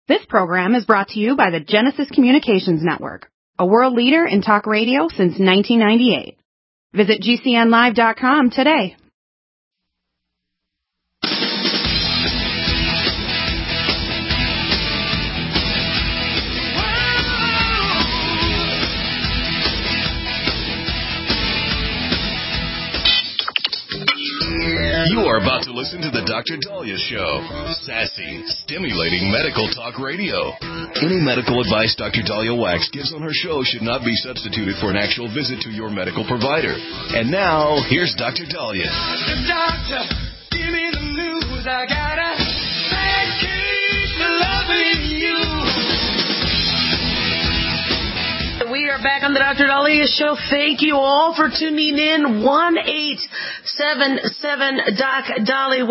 This program is brought to you by the Genesis Communications Network, a world leader in talk radio since 1998. Visit GCNlive.com today. You are about to listen to the Dr. Daliah Show. Sassy, stimulating medical talk radio. Any medical advice Dr. Daliah Wax gives on her show should not be substituted for an actual visit to your medical provider. And now, here's Dr. Daliah. Doctor, give me the news. I got a bad case of loving you. We are back on the Dr. Daliah Show. Thank you all for tuning in. 1-877-DOC-DALI,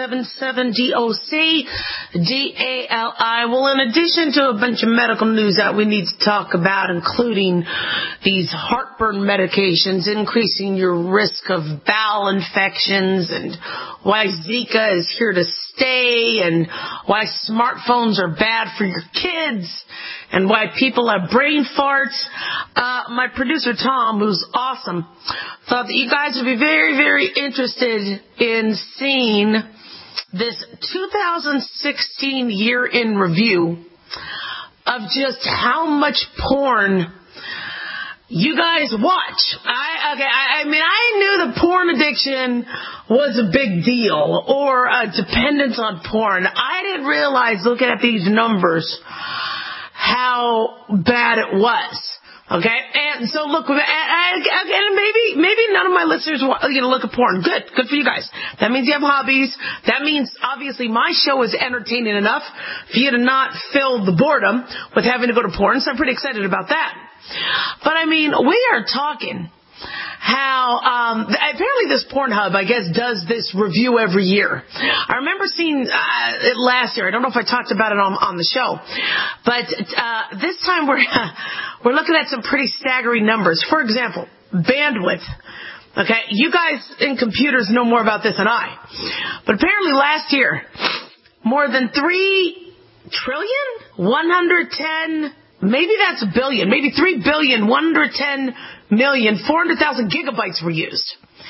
1-877-DOC-DALI. Well, in addition to a bunch of medical news that we need to talk about, including these heartburn medications, increasing your risk of bowel infections, and why Zika is here to stay, and why smartphones are bad for your kids, and why people have brain farts. My producer, Tom, who's awesome, thought that you guys would be very, very interested in seeing this 2016 year in review of just how much porn you guys watch. I mean, I knew the porn addiction was a big deal, or a dependence on porn. I didn't realize, looking at these numbers, how bad it was. Okay, and so look, and maybe none of my listeners look at porn. Good for you guys. That means you have hobbies. That means obviously my show is entertaining enough for you to not fill the boredom with having to go to porn. So I'm pretty excited about that. But I mean, we are talking how apparently this Pornhub, I guess, does this review every year. I remember seeing it last year. I don't know if I talked about it on the show, but this time we're looking at some pretty staggering numbers. For example, bandwidth. Okay, you guys in computers know more about this than I, but apparently last year, more than 3 trillion, 110. Maybe that's a billion. Maybe 3,110,400,000 gigabytes were used.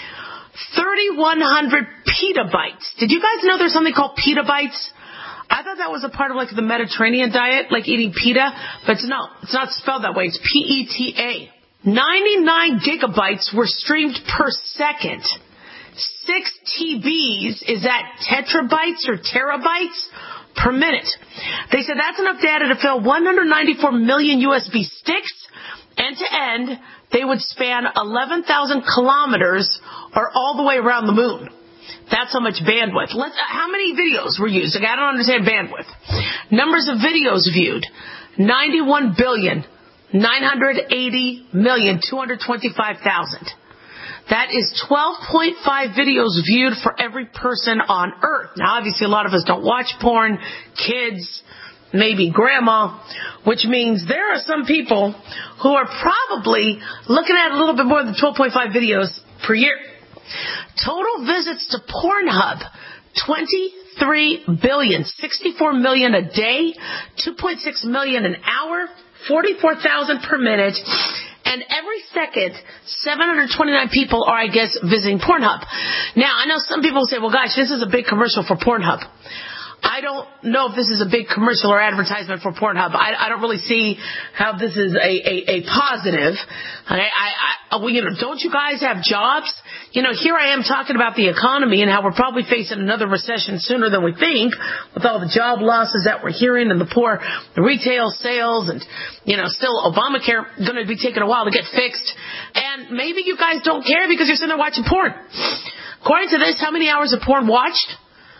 3,100 petabytes. Did you guys know there's something called petabytes? I thought that was a part of like the Mediterranean diet, like eating pita, but no, it's not spelled that way. It's PETA. 99 gigabytes were streamed per second. 6 TBs, is that tetrabytes or terabytes? Per minute. They said that's enough data to fill 194 million USB sticks. End to end, they would span 11,000 kilometers or all the way around the moon. That's how much bandwidth. How many videos were used? Like, I don't understand bandwidth. Numbers of videos viewed. 91,980,225,000. That is 12.5 videos viewed for every person on Earth. Now, obviously, a lot of us don't watch porn, kids, maybe grandma, which means there are some people who are probably looking at a little bit more than 12.5 videos per year. Total visits to Pornhub, 23 billion, 64 million a day, 2.6 million an hour, 44,000 per minute. And every second, 729 people are, I guess, visiting Pornhub. Now, I know some people say, well, gosh, this is a big commercial for Pornhub. I don't know if this is a big commercial or advertisement for Pornhub. I don't really see how this is a positive. Don't you guys have jobs? Here I am talking about the economy and how we're probably facing another recession sooner than we think, with all the job losses that we're hearing and the poor retail sales, and still Obamacare going to be taking a while to get fixed. And maybe you guys don't care because you're sitting there watching porn. According to this, how many hours of porn watched?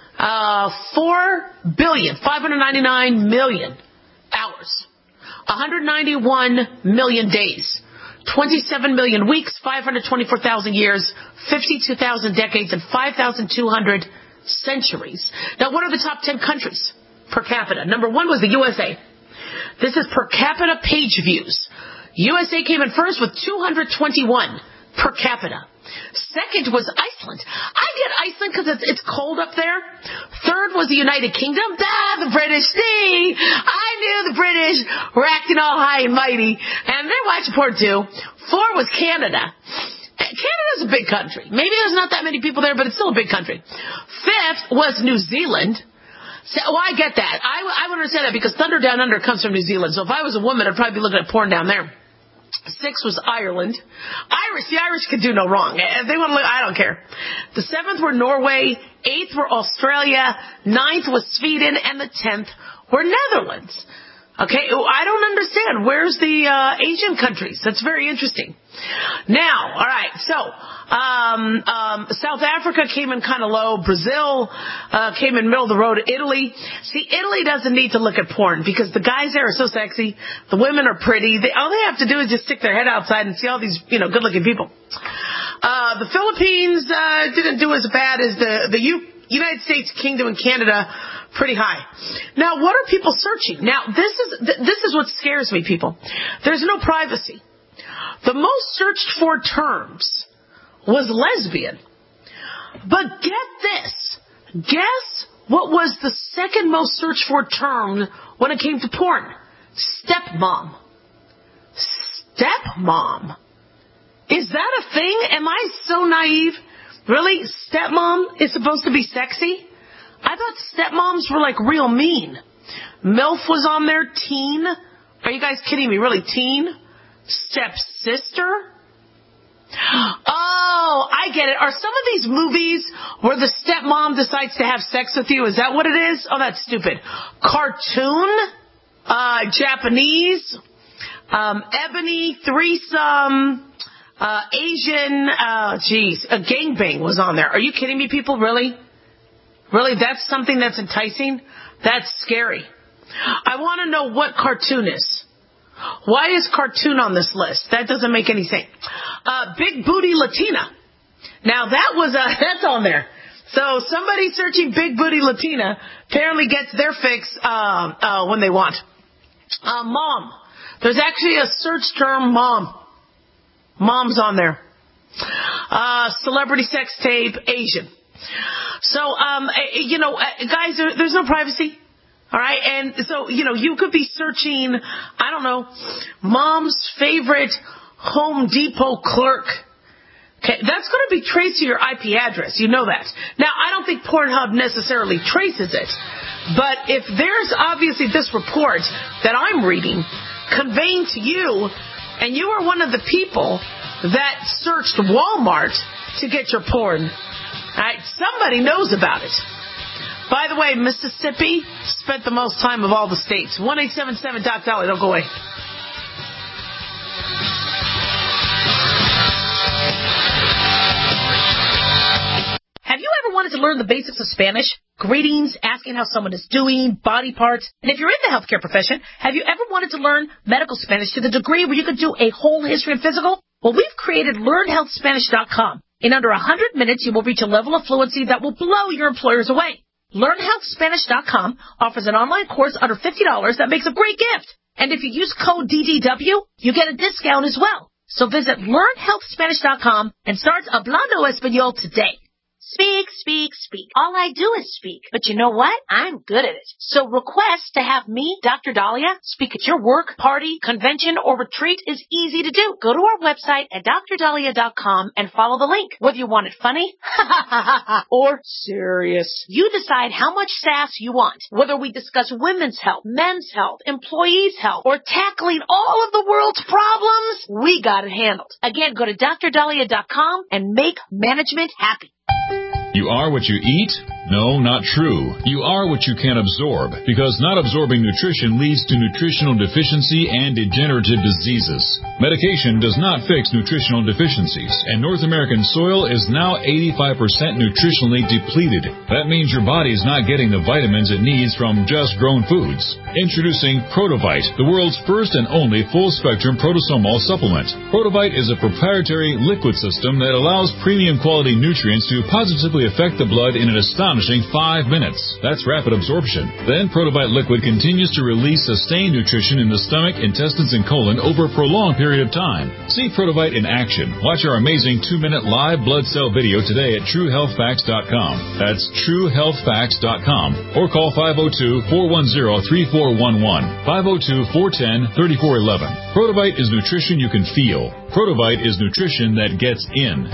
4,599,000,000 hours, 191 million days, 27 million weeks, 524,000 years, 52,000 decades, and 5,200 centuries. Now, what are the top 10 countries per capita? Number 1 was the USA. This is per capita page views. USA came in first with 221 per capita. Second was Iceland. I get Iceland because it's cold up there. Third was the United Kingdom. The British. See, I knew the British were acting all high and mighty, and they're watching porn too. 4 was Canada. Canada's a big country. Maybe there's not that many people there, but it's still a big country. 5th was New Zealand. So, well, I get that. I would understand that because Thunder Down Under comes from New Zealand. So if I was a woman, I'd probably be looking at porn down there. 6 was Ireland. The Irish could do no wrong. If they want to look, I don't care. The 7th were Norway. 8th were Australia. 9th was Sweden. And the 10th were Netherlands. Okay, I don't understand. Where's the Asian countries? That's very interesting. Now, all right, so South Africa came in kind of low. Brazil came in middle of the road. Italy. See, Italy doesn't need to look at porn because the guys there are so sexy. The women are pretty. All they have to do is just stick their head outside and see all these, good-looking people. The Philippines didn't do as bad as the United States, Kingdom, and Canada. Pretty high. Now, what are people searching? Now, this is what scares me, people. There's no privacy. The most searched for terms was lesbian. But get this. Guess what was the second most searched for term when it came to porn? Stepmom. Stepmom. Is that a thing? Am I so naive? Really? Stepmom is supposed to be sexy? I thought stepmoms were like real mean. MILF was on there. Teen. Are you guys kidding me? Really? Teen? Stepsister? Oh, I get it. Are some of these movies where the stepmom decides to have sex with you? Is that what it is? Oh, that's stupid. Cartoon? Japanese? Ebony? Threesome? Asian? A gangbang was on there. Are you kidding me, people? Really? Really, that's something that's enticing? That's scary. I want to know what cartoon is. Why is cartoon on this list? That doesn't make any sense. Big booty Latina. Now that's on there. So somebody searching big booty Latina apparently gets their fix when they want. Mom. There's actually a search term, mom. Mom's on there. Celebrity sex tape, Asian. So, guys, there's no privacy. All right. And so, you could be searching, I don't know, mom's favorite Home Depot clerk. Okay. That's going to be traced to your IP address. You know that. Now, I don't think Pornhub necessarily traces it. But if there's obviously this report that I'm reading conveying to you, and you are one of the people that searched Walmart to get your porn, all right, somebody knows about it. By the way, Mississippi spent the most time of all the states. 1-877-DOC-DOLLAR. Don't go away. Have you ever wanted to learn the basics of Spanish? Greetings, asking how someone is doing, body parts. And if you're in the healthcare profession, have you ever wanted to learn medical Spanish to the degree where you could do a whole history and physical? Well, we've created LearnHealthSpanish.com. In under 100 minutes, you will reach a level of fluency that will blow your employers away. LearnHealthSpanish.com offers an online course under $50 that makes a great gift. And if you use code DDW, you get a discount as well. So visit LearnHealthSpanish.com and start Hablando Español today. Speak, speak, speak. All I do is speak. But you know what? I'm good at it. So request to have me, Dr. Dahlia, speak at your work, party, convention, or retreat is easy to do. Go to our website at drdahlia.com and follow the link. Whether you want it funny or serious, you decide how much sass you want. Whether we discuss women's health, men's health, employees' health, or tackling all of the world's problems, we got it handled. Again, go to drdahlia.com and make management happy. You are what you eat? No, not true. You are what you can absorb, because not absorbing nutrition leads to nutritional deficiency and degenerative diseases. Medication does not fix nutritional deficiencies, and North American soil is now 85% nutritionally depleted. That means your body is not getting the vitamins it needs from just grown foods. Introducing Protovite, the world's first and only full-spectrum protosomal supplement. Protovite is a proprietary liquid system that allows premium quality nutrients to positively affect the blood in an astonishing astonishing 5 minutes. That's rapid absorption. Then Protobite Liquid continues to release sustained nutrition in the stomach, intestines, and colon over a prolonged period of time. See Protobite in action. Watch our amazing 2-minute live blood cell video today at TrueHealthFacts.com. That's TrueHealthFacts.com. Or call 502-410-3411. 502-410-3411. Protobite is nutrition you can feel. Protobite is nutrition that gets in.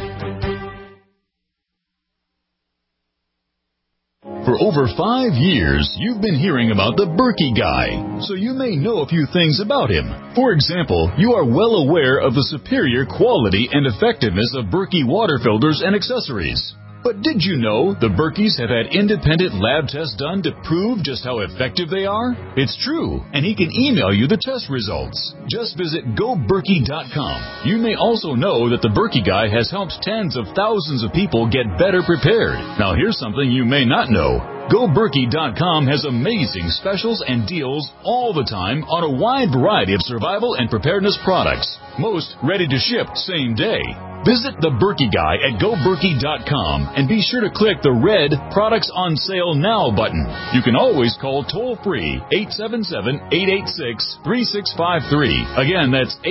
For over 5 years, you've been hearing about the Berkey Guy, so you may know a few things about him. For example, you are well aware of the superior quality and effectiveness of Berkey water filters and accessories. But did you know the Berkeys have had independent lab tests done to prove just how effective they are? It's true, and he can email you the test results. Just visit GoBerkey.com. You may also know that the Berkey Guy has helped tens of thousands of people get better prepared. Now here's something you may not know. GoBerkey.com has amazing specials and deals all the time on a wide variety of survival and preparedness products. Most ready to ship same day. Visit the Berkey Guy at GoBerkey.com and be sure to click the red Products on Sale Now button. You can always call toll-free 877-886-3653. Again, that's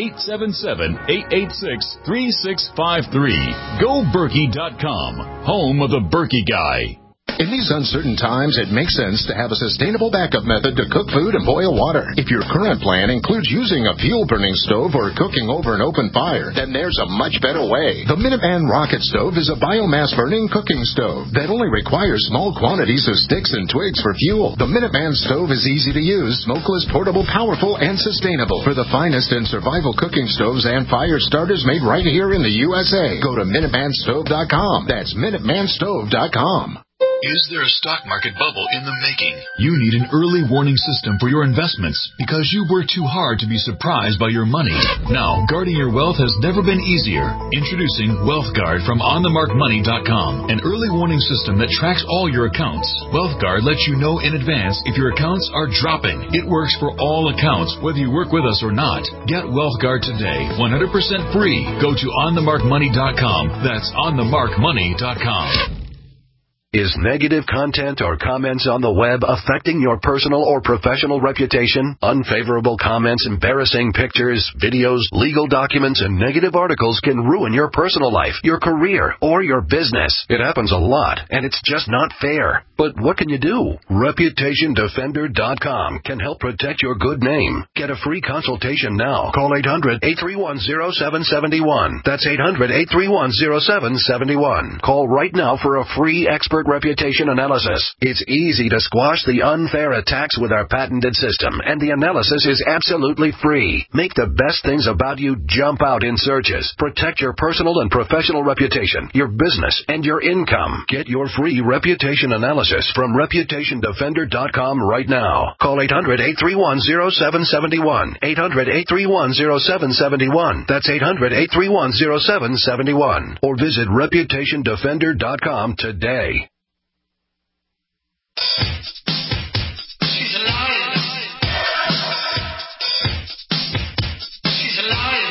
877-886-3653. GoBerkey.com, home of the Berkey Guy. In these uncertain times, it makes sense to have a sustainable backup method to cook food and boil water. If your current plan includes using a fuel-burning stove or cooking over an open fire, then there's a much better way. The Minuteman Rocket Stove is a biomass-burning cooking stove that only requires small quantities of sticks and twigs for fuel. The Minuteman Stove is easy to use, smokeless, portable, powerful, and sustainable. For the finest in survival cooking stoves and fire starters made right here in the USA, go to MinutemanStove.com. That's MinutemanStove.com. Is there a stock market bubble in the making? You need an early warning system for your investments because you work too hard to be surprised by your money. Now, guarding your wealth has never been easier. Introducing WealthGuard from OnTheMarkMoney.com, an early warning system that tracks all your accounts. WealthGuard lets you know in advance if your accounts are dropping. It works for all accounts, whether you work with us or not. Get WealthGuard today, 100% free. Go to OnTheMarkMoney.com. That's OnTheMarkMoney.com. Is negative content or comments on the web affecting your personal or professional reputation? Unfavorable comments, embarrassing pictures, videos, legal documents, and negative articles can ruin your personal life, your career, or your business. It happens a lot, and it's just not fair. But what can you do? ReputationDefender.com can help protect your good name. Get a free consultation now. Call 800-831-0771. That's 800-831-0771. Call right now for a free expert reputation analysis. It's easy to squash the unfair attacks with our patented system, and the analysis is absolutely free. Make the best things about you jump out in searches. Protect your personal and professional reputation, your business, and your income. Get your free reputation analysis from ReputationDefender.com right now. Call 800-831-0771. 800-831-0771. That's 800-831-0771. Or visit ReputationDefender.com today. She's a liar. She's a liar.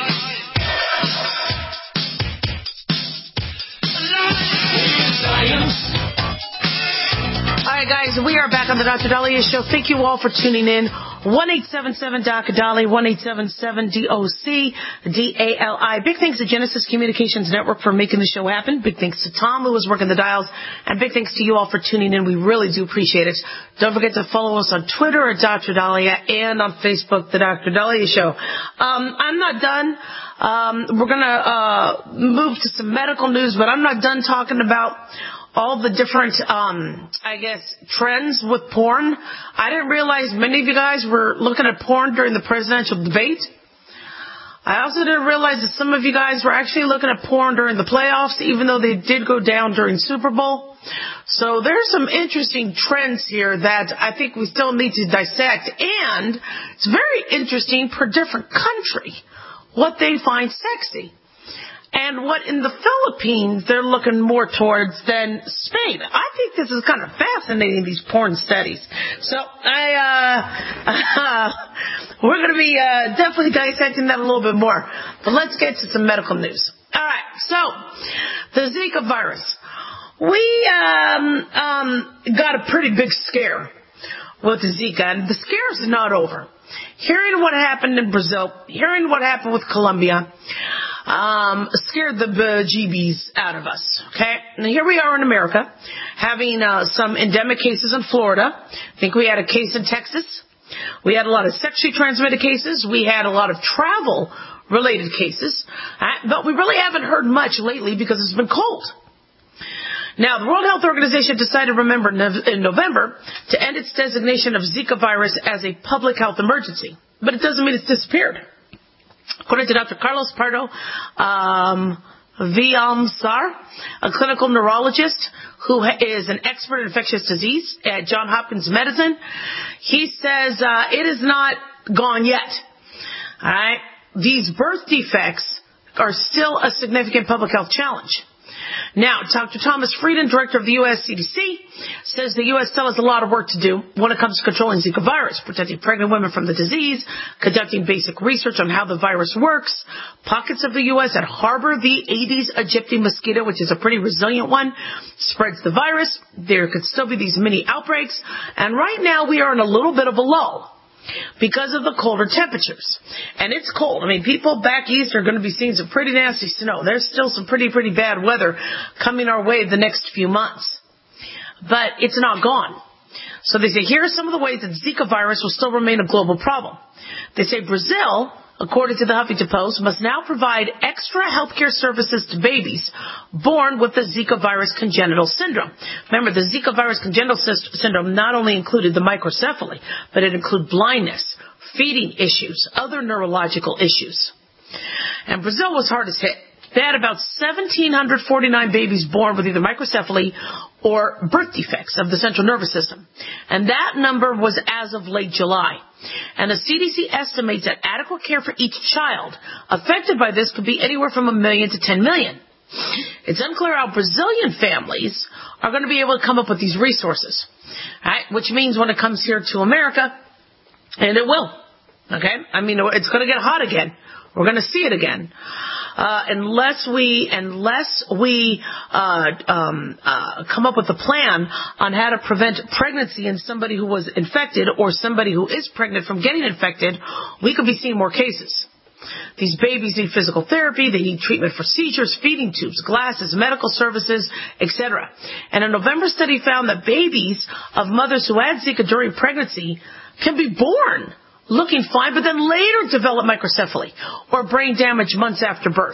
All right, guys, we are back on the Dr. Daliah Show. Thank you all for tuning in. 1-877-Dr. Dali, 1-877-DOC-DALI. Big thanks to Genesis Communications Network for making the show happen. Big thanks to Tom, who was working the dials. And big thanks to you all for tuning in. We really do appreciate it. Don't forget to follow us on Twitter at Dr. Daliah and on Facebook, The Dr. Daliah Show. I'm not done. We're going to move to some medical news, but I'm not done talking about all the different, trends with porn. I didn't realize many of you guys were looking at porn during the presidential debate. I also didn't realize that some of you guys were actually looking at porn during the playoffs, even though they did go down during Super Bowl. So there's some interesting trends here that I think we still need to dissect. And it's very interesting per different country what they find sexy. And what in the Philippines they're looking more towards than Spain. I think this is kind of fascinating, these porn studies. So we're going to be definitely dissecting that a little bit more. But let's get to some medical news. All right, so the Zika virus. We got a pretty big scare with Zika, and the scare is not over. Hearing what happened in Brazil, hearing what happened with Colombia, scared the bejeebies out of us, okay? And here we are in America, having some endemic cases in Florida. I think we had a case in Texas. We had a lot of sexually transmitted cases. We had a lot of travel-related cases. But we really haven't heard much lately because it's been cold. Now, the World Health Organization decided, remember, in November to end its designation of Zika virus as a public health emergency. But it doesn't mean it's disappeared. According to Dr. Carlos Pardo Villamizar, a clinical neurologist who is an expert in infectious disease at Johns Hopkins Medicine, he says it is not gone yet. All right? These birth defects are still a significant public health challenge. Now, Dr. Thomas Frieden, director of the U.S. CDC, says the U.S. still has a lot of work to do when it comes to controlling Zika virus, protecting pregnant women from the disease, conducting basic research on how the virus works. Pockets of the U.S. that harbor the Aedes aegypti mosquito, which is a pretty resilient one, spreads the virus. There could still be these mini outbreaks. And right now we are in a little bit of a lull because of the colder temperatures. And it's cold. I mean, people back east are going to be seeing some pretty nasty snow. There's still some pretty bad weather coming our way the next few months. But it's not gone. So they say, here are some of the ways that Zika virus will still remain a global problem. They say Brazil, according to the Huffington Post, must now provide extra healthcare services to babies born with the Zika virus congenital syndrome. Remember, the Zika virus congenital syndrome not only included the microcephaly, but it included blindness, feeding issues, other neurological issues. And Brazil was hardest hit. They had about 1,749 babies born with either microcephaly or birth defects of the central nervous system. And that number was as of late July. And the CDC estimates that adequate care for each child affected by this could be anywhere from 1 million to 10 million. It's unclear how Brazilian families are going to be able to come up with these resources, right? Which means when it comes here to America, and it will, okay? I mean, it's going to get hot again. We're going to see it again. Unless we come up with a plan on how to prevent pregnancy in somebody who was infected or somebody who is pregnant from getting infected, we could be seeing more cases. These babies need physical therapy, they need treatment for seizures, feeding tubes, glasses, medical services, etc. And a November study found that babies of mothers who had Zika during pregnancy can be born looking fine, but then later develop microcephaly or brain damage months after birth.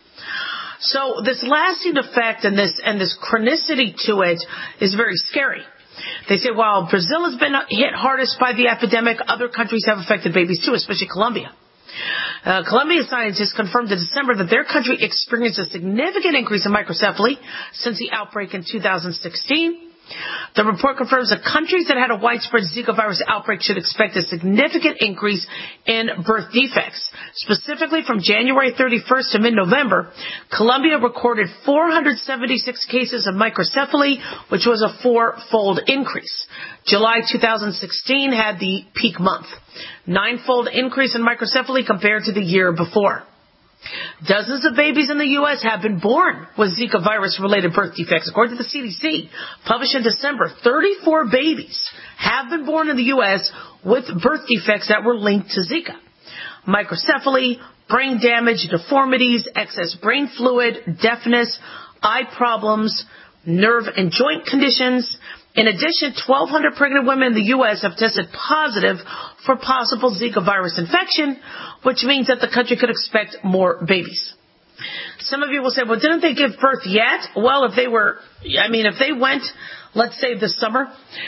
So this lasting effect and this chronicity to it is very scary. They say while Brazil has been hit hardest by the epidemic, other countries have affected babies too, especially Colombia. Colombia scientists confirmed in December that their country experienced a significant increase in microcephaly since the outbreak in 2016. The report confirms that countries that had a widespread Zika virus outbreak should expect a significant increase in birth defects. Specifically from January 31st to mid-November, Colombia recorded 476 cases of microcephaly, which was a 4-fold increase. July 2016 had the peak month. 9-fold increase in microcephaly compared to the year before. Dozens of babies in the U.S. have been born with Zika virus-related birth defects. According to the CDC, published in December, 34 babies have been born in the U.S. with birth defects that were linked to Zika. Microcephaly, brain damage, deformities, excess brain fluid, deafness, eye problems, nerve and joint conditions. In addition, 1,200 pregnant women in the U.S. have tested positive for possible Zika virus infection, which means that the country could expect more babies. Some of you will say, well, didn't they give birth yet? Well, if they went, let's say this summer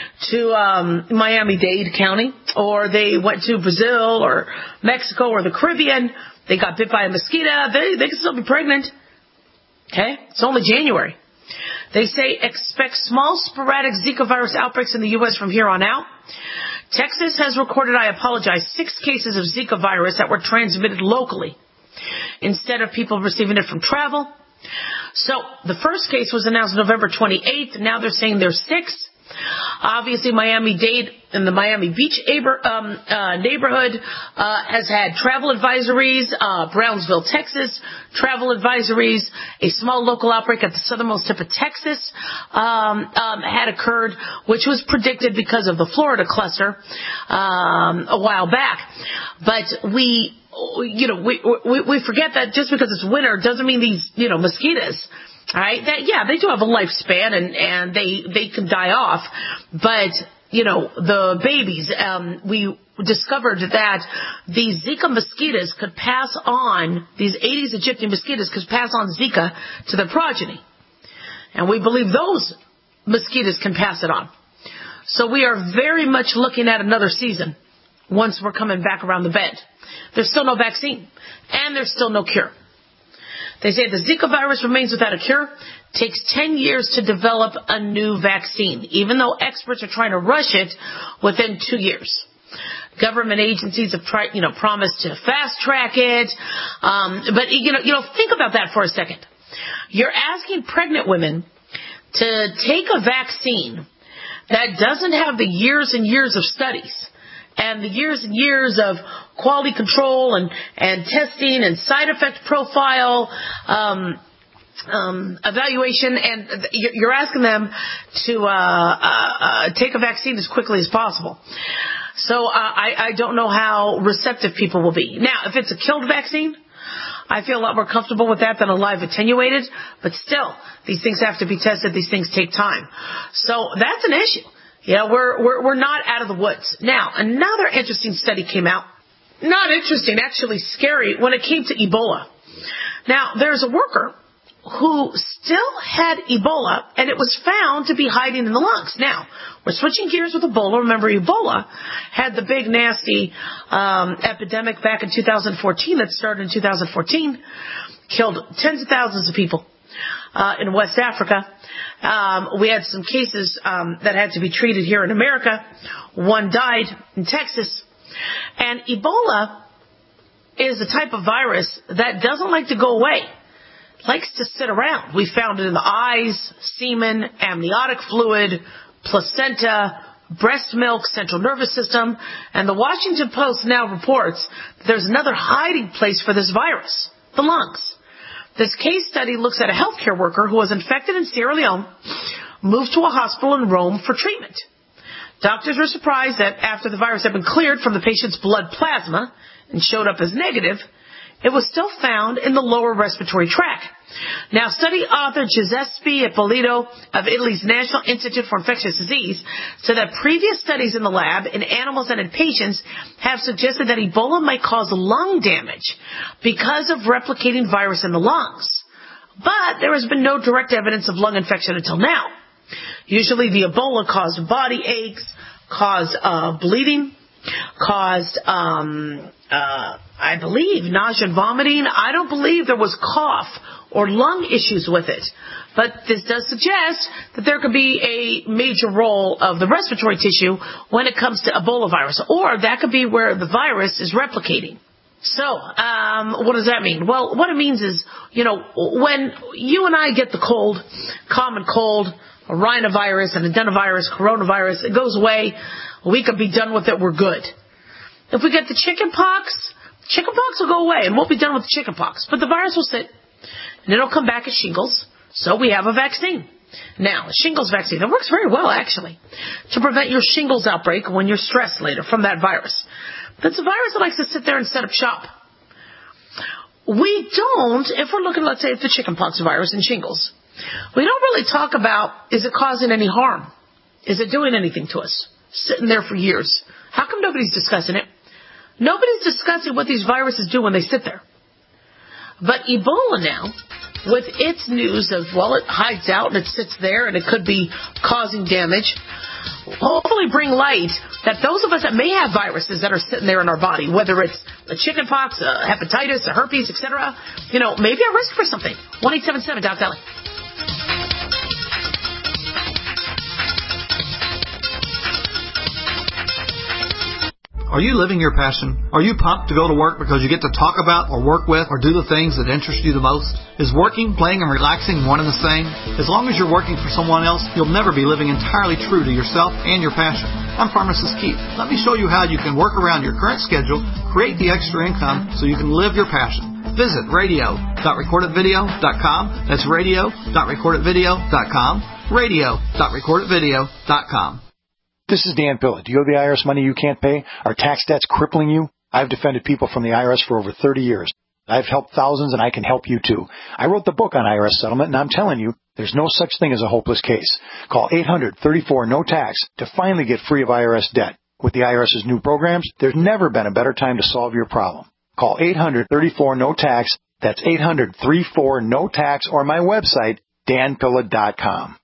to Miami-Dade County, or they went to Brazil or Mexico or the Caribbean, they got bit by a mosquito, they could still be pregnant. Okay? It's only January. They say expect small sporadic Zika virus outbreaks in the U.S. from here on out. Texas has recorded, 6 cases of Zika virus that were transmitted locally instead of people receiving it from travel. So the first case was announced November 28th. Now they're saying there's 6. Obviously, Miami-Dade and the Miami Beach neighborhood has had travel advisories. Brownsville, Texas, travel advisories. A small local outbreak at the southernmost tip of Texas had occurred, which was predicted because of the Florida cluster a while back. But we forget that just because it's winter doesn't mean these, mosquitoes. All right, they do have a lifespan and they can die off, but the babies, we discovered that these Zika mosquitoes could pass on, these Aedes aegypti mosquitoes could pass on Zika to their progeny, and we believe those mosquitoes can pass it on. So we are very much looking at another season once we're coming back around the bend. There's still no vaccine, and there's still no cure. They say the Zika virus remains without a cure. Takes 10 years to develop a new vaccine, even though experts are trying to rush it within 2 years. Government agencies have promised to fast track it. But think about that for a second. You're asking pregnant women to take a vaccine that doesn't have the years and years of studies and the years and years of quality control and testing and side effect profile evaluation, and you're asking them to take a vaccine as quickly as possible. So I don't know how receptive people will be. Now, if it's a killed vaccine, I feel a lot more comfortable with that than a live attenuated, but still, these things have to be tested. These things take time. So that's an issue. We're not out of the woods. Now, another interesting study came out. Not interesting, actually scary, when it came to Ebola. Now, there's a worker who still had Ebola, and it was found to be hiding in the lungs. Now, we're switching gears with Ebola. Remember, Ebola had the big, nasty epidemic back in 2014 that started in 2014, killed tens of thousands of people in West Africa. We had some cases that had to be treated here in America. One died in Texas. And Ebola is a type of virus that doesn't like to go away. It likes to sit around. We found it in the eyes, semen, amniotic fluid, placenta, breast milk, central nervous system. And the Washington Post now reports that there's another hiding place for this virus, the lungs. This case study looks at a healthcare worker who was infected in Sierra Leone, moved to a hospital in Rome for treatment. Doctors were surprised that after the virus had been cleared from the patient's blood plasma and showed up as negative, it was still found in the lower respiratory tract. Now, study author Giuseppe Ippolito of Italy's National Institute for Infectious Disease said that previous studies in the lab in animals and in patients have suggested that Ebola might cause lung damage because of replicating virus in the lungs. But there has been no direct evidence of lung infection until now. Usually the Ebola caused body aches, caused bleeding, caused, I believe, nausea and vomiting. I don't believe there was cough or lung issues with it. But this does suggest that there could be a major role of the respiratory tissue when it comes to Ebola virus. Or that could be where the virus is replicating. So, what does that mean? Well, what it means is, when you and I get the cold, common cold, a rhinovirus, an adenovirus, coronavirus, it goes away. We could be done with it. We're good. If we get the chickenpox will go away and we'll be done with the chickenpox. But the virus will sit and it'll come back as shingles. So we have a vaccine. Now, a shingles vaccine, it works very well, actually, to prevent your shingles outbreak when you're stressed later from that virus. That's a virus that likes to sit there and set up shop. We don't, if we're looking, let's say, at the chickenpox virus and shingles, we don't really talk about, is it causing any harm? Is it doing anything to us? Sitting there for years. How come nobody's discussing it? Nobody's discussing what these viruses do when they sit there. But Ebola now, with its news of, well, it hides out and it sits there and it could be causing damage, hopefully bring light that those of us that may have viruses that are sitting there in our body, whether it's a chickenpox, a hepatitis, a herpes, etc., maybe at risk for something. 1-877-DOC-DALY. Are you living your passion? Are you pumped to go to work because you get to talk about or work with or do the things that interest you the most? Is working, playing, and relaxing one and the same? As long as you're working for someone else, you'll never be living entirely true to yourself and your passion. I'm Pharmacist Keith. Let me show you how you can work around your current schedule, create the extra income so you can live your passion. Visit radio.recordedvideo.com. That's radio.recordedvideo.com. radio.recordedvideo.com. This is Dan Pilla. Do you owe the IRS money you can't pay? Are tax debts crippling you? I've defended people from the IRS for over 30 years. I've helped thousands, and I can help you too. I wrote the book on IRS settlement, and I'm telling you, there's no such thing as a hopeless case. Call 800-34-NO-TAX to finally get free of IRS debt. With the IRS's new programs, there's never been a better time to solve your problem. Call 800-34-NO-TAX. That's 800-34-NO-TAX, or my website, danpilla.com.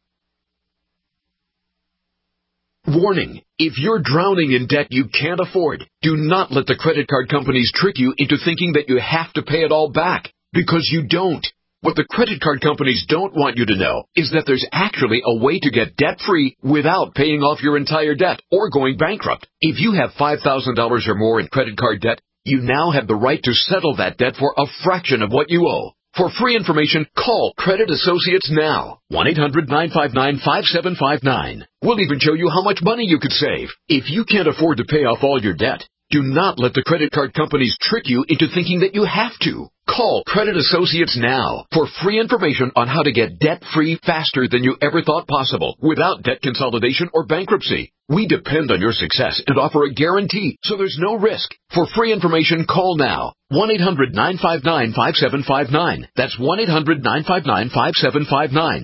Warning. If you're drowning in debt you can't afford, do not let the credit card companies trick you into thinking that you have to pay it all back, because you don't. What the credit card companies don't want you to know is that there's actually a way to get debt-free without paying off your entire debt or going bankrupt. If you have $5,000 or more in credit card debt, you now have the right to settle that debt for a fraction of what you owe. For free information, call Credit Associates now. 1-800-959-5759. We'll even show you how much money you could save. If you can't afford to pay off all your debt, do not let the credit card companies trick you into thinking that you have to. Call Credit Associates now for free information on how to get debt-free faster than you ever thought possible without debt consolidation or bankruptcy. We depend on your success and offer a guarantee, so there's no risk. For free information, call now. 1-800-959-5759. That's 1-800-959-5759.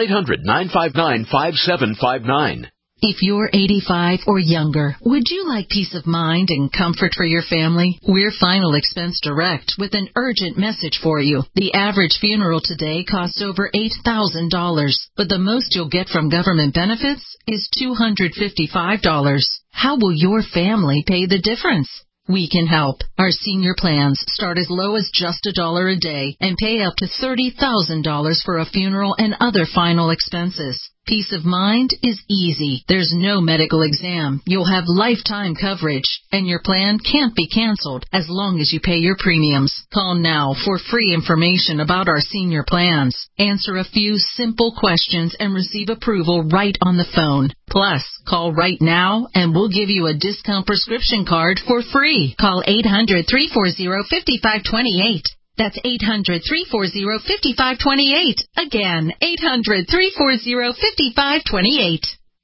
1-800-959-5759. If you're 85 or younger, would you like peace of mind and comfort for your family? We're Final Expense Direct with an urgent message for you. The average funeral today costs over $8,000, but the most you'll get from government benefits is $255. How will your family pay the difference? We can help. Our senior plans start as low as just $1 a day and pay up to $30,000 for a funeral and other final expenses. Peace of mind is easy. There's no medical exam. You'll have lifetime coverage, and your plan can't be canceled as long as you pay your premiums. Call now for free information about our senior plans. Answer a few simple questions and receive approval right on the phone. Plus, call right now and we'll give you a discount prescription card for free. Call 800-340-5528. That's 800-340-5528. Again, 800-340-5528.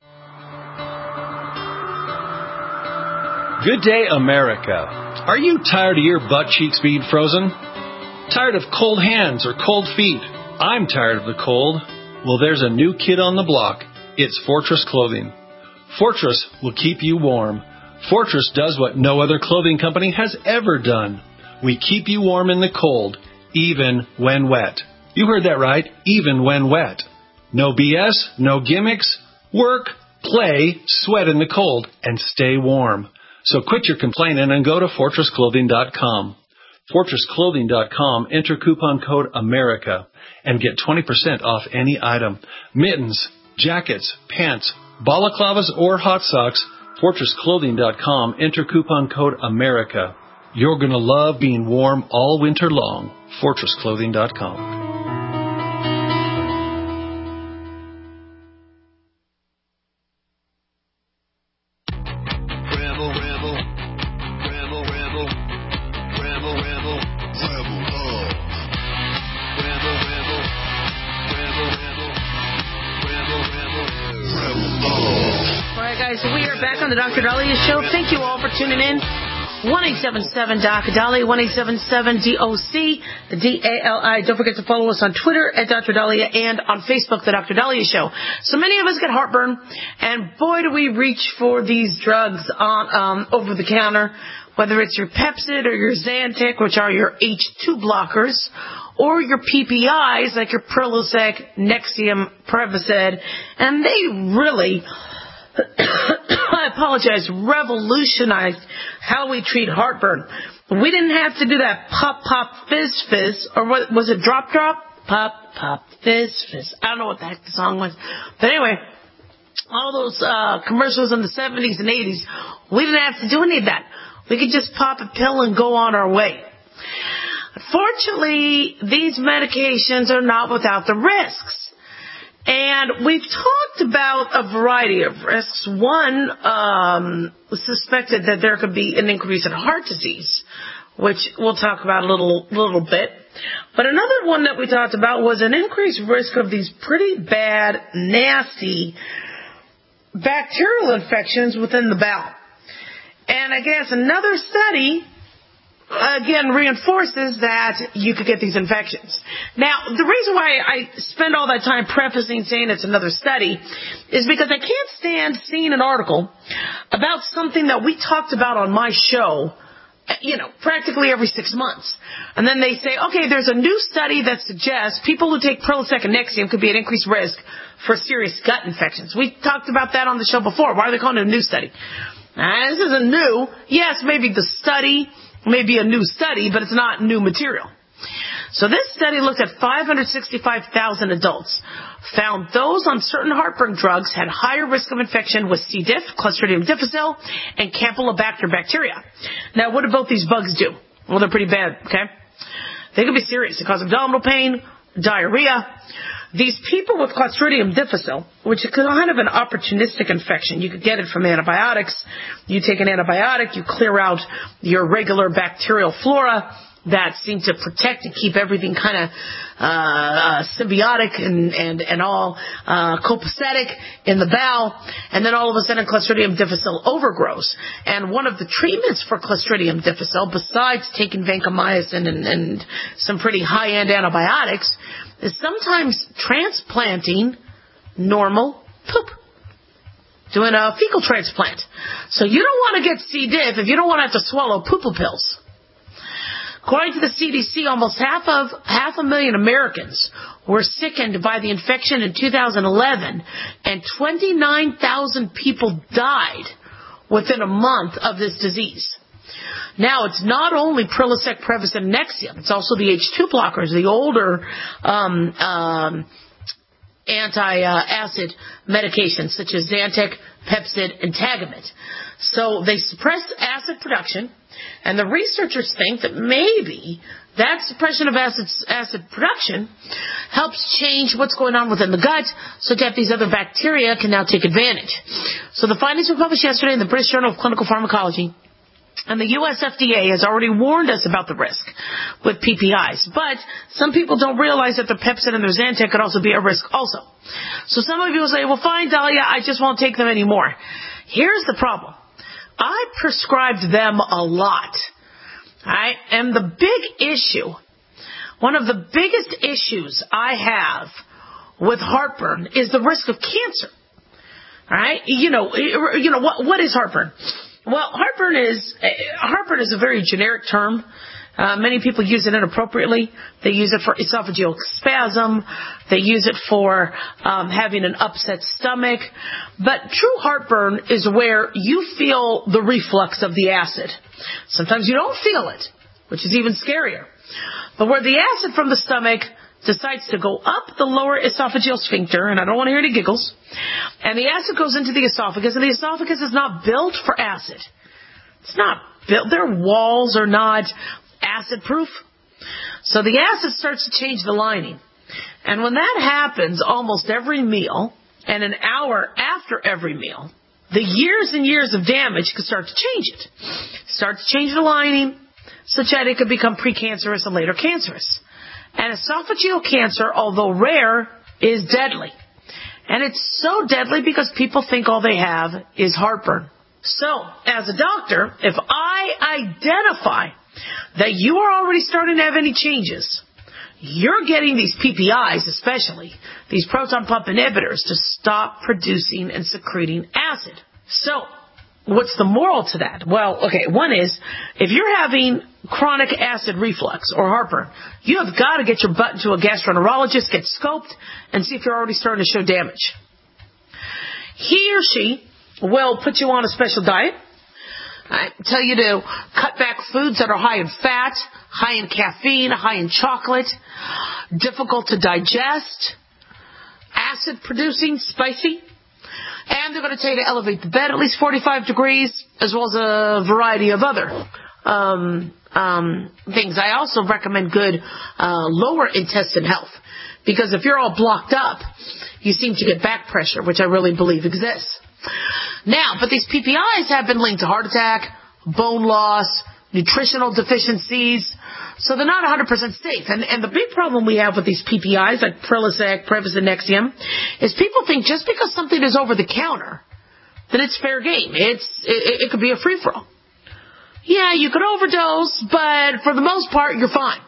Good day, America. Are you tired of your butt cheeks being frozen? Tired of cold hands or cold feet? I'm tired of the cold. Well, there's a new kid on the block. It's Fortress Clothing. Fortress will keep you warm. Fortress does what no other clothing company has ever done. We keep you warm in the cold, even when wet. You heard that right, even when wet. No BS, no gimmicks. Work, play, sweat in the cold, and stay warm. So quit your complaining and go to FortressClothing.com. FortressClothing.com, enter coupon code AMERICA and get 20% off any item. Mittens, jackets, pants, balaclavas, or hot socks. FortressClothing.com, enter coupon code AMERICA. You're going to love being warm all winter long. FortressClothing.com. So we are back on the Dr. Dahlia Show. Thank you all for tuning in. 1-877-DOC-DALIA, 1-877-DOC, the D-A-L-I. Don't forget to follow us on Twitter at Dr. Dahlia and on Facebook, The Dr. Dahlia Show. So many of us get heartburn, and boy, do we reach for these drugs on over the counter, whether it's your Pepcid or your Zantac, which are your H2 blockers, or your PPIs, like your Prilosec, Nexium, Prevacid, and they really... I apologize, revolutionized how we treat heartburn. We didn't have to do that pop, pop, fizz, fizz, or what was it, drop, drop? Pop, pop, fizz, fizz. I don't know what the heck the song was. But anyway, all those commercials in the 70s and 80s, we didn't have to do any of that. We could just pop a pill and go on our way. Unfortunately, these medications are not without the risks. And we've talked about a variety of risks. One suspected that there could be an increase in heart disease, which we'll talk about a little bit. But another one that we talked about was an increased risk of these pretty bad, nasty bacterial infections within the bowel. And I guess another study again reinforces that you could get these infections. Now, the reason why I spend all that time prefacing saying it's another study is because I can't stand seeing an article about something that we talked about on my show, practically every 6 months. And then they say, okay, there's a new study that suggests people who take Prilosec and Nexium could be at increased risk for serious gut infections. We talked about that on the show before. Why are they calling it a new study? This isn't new. Yes, maybe the study may be a new study, but it's not new material. So this study looked at 565,000 adults, found those on certain heartburn drugs had higher risk of infection with C. diff, Clostridium difficile, and Campylobacter bacteria. Now, what do both these bugs do? Well, they're pretty bad, okay? They can be serious. They cause abdominal pain, diarrhea. These people with Clostridium difficile, which is kind of an opportunistic infection, you could get it from antibiotics. You take an antibiotic, you clear out your regular bacterial flora that seem to protect and keep everything kind of symbiotic and all copacetic in the bowel, and then all of a sudden Clostridium difficile overgrows. And one of the treatments for Clostridium difficile, besides taking vancomycin and some pretty high-end antibiotics, is sometimes transplanting normal poop, doing a fecal transplant. So you don't want to get C. diff if you don't want to have to swallow poo-poo pills. According to the CDC, almost half a million Americans were sickened by the infection in 2011, and 29,000 people died within a month of this disease. Now, it's not only Prilosec, Prevacid, and Nexium. It's also the H2 blockers, the older anti-acid medications such as Zantac, Pepcid, and Tagamet. So they suppress acid production, and the researchers think that maybe that suppression of acid production helps change what's going on within the gut so that these other bacteria can now take advantage. So the findings were published yesterday in the British Journal of Clinical Pharmacology. And the U.S. FDA has already warned us about the risk with PPIs. But some people don't realize that their Pepcid and their Zantac could also be a risk also. So some of you will say, well, fine, Dahlia, I just won't take them anymore. Here's the problem. I prescribed them a lot. Right? And the big issue, one of the biggest issues I have with heartburn is the risk of cancer. All right? What is heartburn? Well, heartburn is a very generic term. Many people use it inappropriately. They use it for esophageal spasm. They use it for having an upset stomach. But true heartburn is where you feel the reflux of the acid. Sometimes you don't feel it, which is even scarier. But where the acid from the stomach decides to go up the lower esophageal sphincter, and I don't want to hear any giggles, and the acid goes into the esophagus, and the esophagus is not built for acid. It's not built. Their walls are not acid-proof. So the acid starts to change the lining. And when that happens almost every meal, and an hour after every meal, the years and years of damage can start to change it. Start to change the lining, such that it could become precancerous and later cancerous. And esophageal cancer, although rare, is deadly. And it's so deadly because people think all they have is heartburn. So, as a doctor, if I identify that you are already starting to have any changes, you're getting these PPIs, especially, these proton pump inhibitors, to stop producing and secreting acid. So, what's the moral to that? Well, okay, one is, if you're having chronic acid reflux or heartburn, you have got to get your butt into a gastroenterologist, get scoped, and see if you're already starting to show damage. He or she will put you on a special diet. I tell you to cut back foods that are high in fat, high in caffeine, high in chocolate, difficult to digest, acid-producing, spicy. And they're going to tell you to elevate the bed at least 45 degrees, as well as a variety of other things. I also recommend good lower intestine health, because if you're all blocked up, you seem to get back pressure, which I really believe exists. Now, but these PPIs have been linked to heart attack, bone loss, nutritional deficiencies, so they're not 100% safe. And the big problem we have with these PPIs, like Prilosec, Prevacid, Nexium, is people think just because something is over the counter, that it's fair game. It could be a free-for-all. Yeah, you could overdose, but for the most part, you're fine.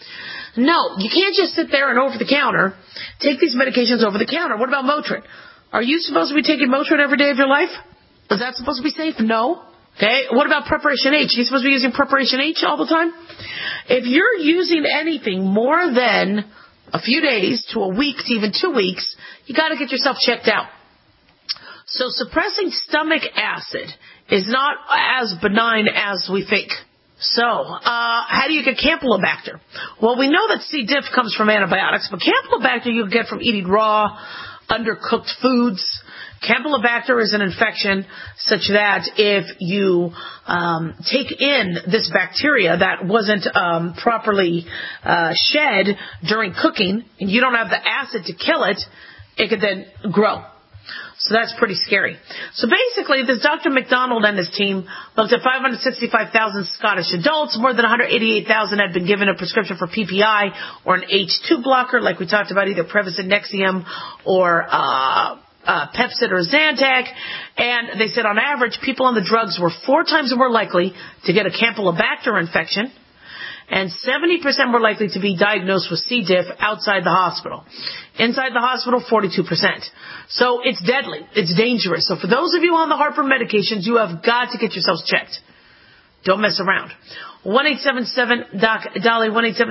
No, you can't just sit there and over the counter take these medications over the counter. What about Motrin? Are you supposed to be taking Motrin every day of your life? Is that supposed to be safe? No. Okay. What about Preparation H? Are you supposed to be using Preparation H all the time? If you're using anything more than a few days to a week to even 2 weeks, you got to get yourself checked out. So suppressing stomach acid is not as benign as we think. So, how do you get Campylobacter? Well, we know that C. diff comes from antibiotics, but Campylobacter you get from eating raw, undercooked foods. Campylobacter is an infection such that if you take in this bacteria that wasn't properly shed during cooking, and you don't have the acid to kill it, it could then grow. So that's pretty scary. So basically, this Dr. McDonald and his team looked at 565,000 Scottish adults. More than 188,000 had been given a prescription for PPI or an H2 blocker, like we talked about, either Prevacid, Nexium, or Pepcid or Zantac. And they said on average, people on the drugs were 4 times more likely to get a Campylobacter infection, and 70% more likely to be diagnosed with C. diff outside the hospital. Inside the hospital, 42%. So it's deadly. It's dangerous. So for those of you on the heartburn medications, you have got to get yourselves checked. Don't mess around. 1-877-DOC-DALI,